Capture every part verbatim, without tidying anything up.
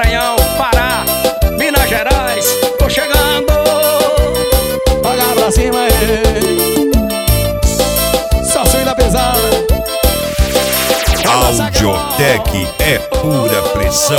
Maranhão, Pará, Minas Gerais. Tô chegando, pagar pra cima aí. Só swing da pesada. Audiotec é pura pressão.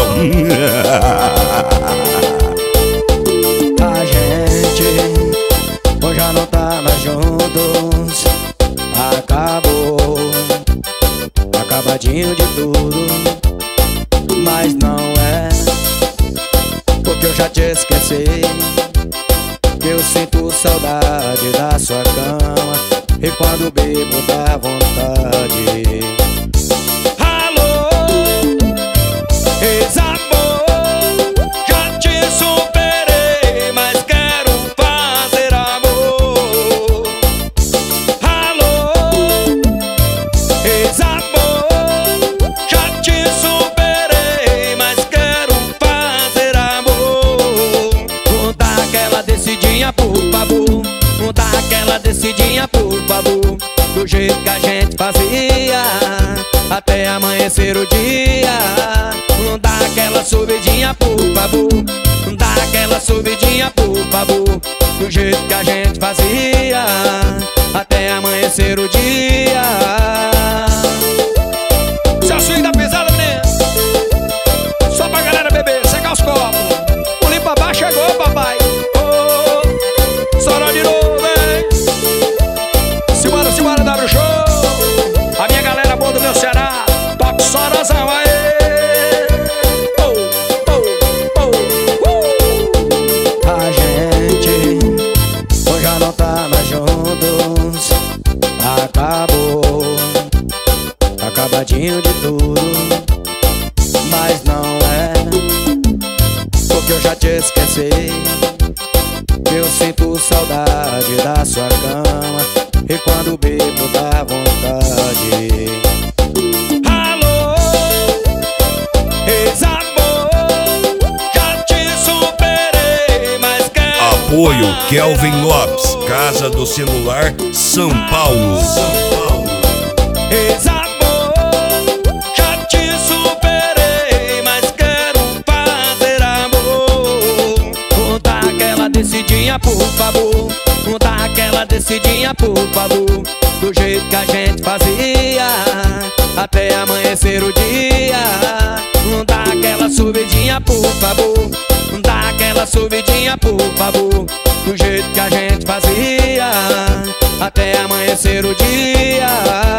A gente hoje já não tá mais juntos. Acabou, acabadinho de tudo. Mas não é porque eu já te esqueci, que eu sinto saudade da sua cama. E quando bebo dá vontade. Alô, ex-amor, já te superei, mas quero fazer amor. Alô, ex-amor, já te superei, mas quero fazer amor. Vou dar aquela descidinha, por favor. Vou dar aquela descidinha, por favor, do jeito que a gente fazia, até amanhecer o dia. Vou dar aquela subidinha, por favor. Vou dar aquela subidinha, por favor, do jeito que a gente fazia, até amanhecer o dia. Seu swing da pesada, menino. Só pra galera beber, secar os copos. O limpa-bar chegou, papai. Oh, Soró de novo, hein? Simbora, simbora, dar o show. A minha galera boa do meu Ceará, toque Sorozão aí. Oh, oh, oh, uh. A gente hoje já não tá mais juntos. Acabou, acabadinho de tudo. Mas não é porque eu já te esqueci, que eu sinto saudade da sua cama. E quando bebo dá vontade. Alô, ex-amor, já te superei, mas quero. Apoio Kelvin Lopes, Casa do Celular, São Paulo. São Paulo. Ex-amor, já te superei, mas quero fazer amor. Vou dar aquela descidinha, por favor. Vou dar aquela descidinha, por favor, do jeito que a gente fazia, até amanhecer o dia. Vou dar aquela subidinha, por favor. Vou dar aquela subidinha, por favor, do jeito que a gente fazia, até amanhecer o dia.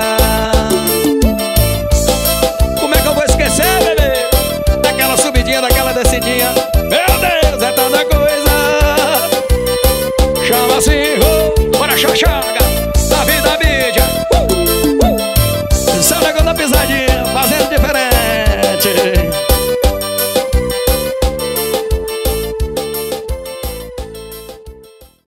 Como é que eu vou esquecer, bebê? Daquela subidinha, daquela descidinha. Meu Deus, é tanta coisa. Chama assim, oh, bora chachar.